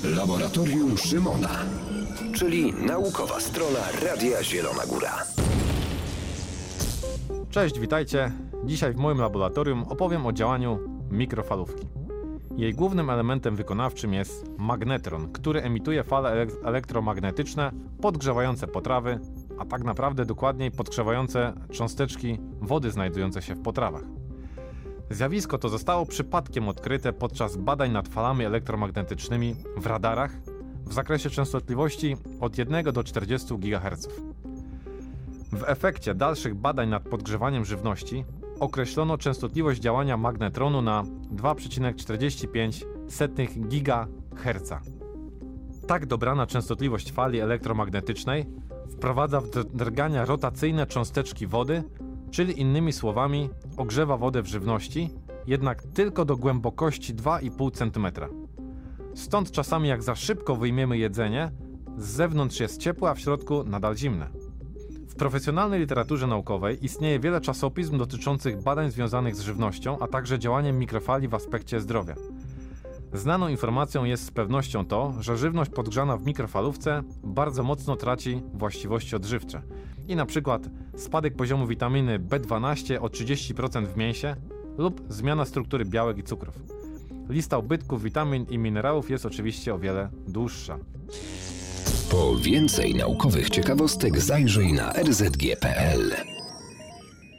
Laboratorium Szymona, czyli naukowa strona Radia Zielona Góra. Cześć, witajcie. Dzisiaj w moim laboratorium opowiem o działaniu mikrofalówki. Jej głównym elementem wykonawczym jest magnetron, który emituje fale elektromagnetyczne podgrzewające potrawy, a tak naprawdę dokładniej podgrzewające cząsteczki wody znajdujące się w potrawach. Zjawisko to zostało przypadkiem odkryte podczas badań nad falami elektromagnetycznymi w radarach w zakresie częstotliwości od 1 do 40 GHz. W efekcie dalszych badań nad podgrzewaniem żywności określono częstotliwość działania magnetronu na 2,45 GHz. Tak dobrana częstotliwość fali elektromagnetycznej wprowadza w drgania rotacyjne cząsteczki wody, czyli innymi słowami ogrzewa wodę w żywności, jednak tylko do głębokości 2,5 cm. Stąd czasami jak za szybko wyjmiemy jedzenie, z zewnątrz jest ciepłe, a w środku nadal zimne. W profesjonalnej literaturze naukowej istnieje wiele czasopism dotyczących badań związanych z żywnością, a także działaniem mikrofali w aspekcie zdrowia. Znaną informacją jest z pewnością to, że żywność podgrzana w mikrofalówce bardzo mocno traci właściwości odżywcze i na przykład spadek poziomu witaminy B12 o 30% w mięsie lub zmiana struktury białek i cukrów. Lista ubytków witamin i minerałów jest oczywiście o wiele dłuższa. Po więcej naukowych ciekawostek zajrzyj na rzg.pl.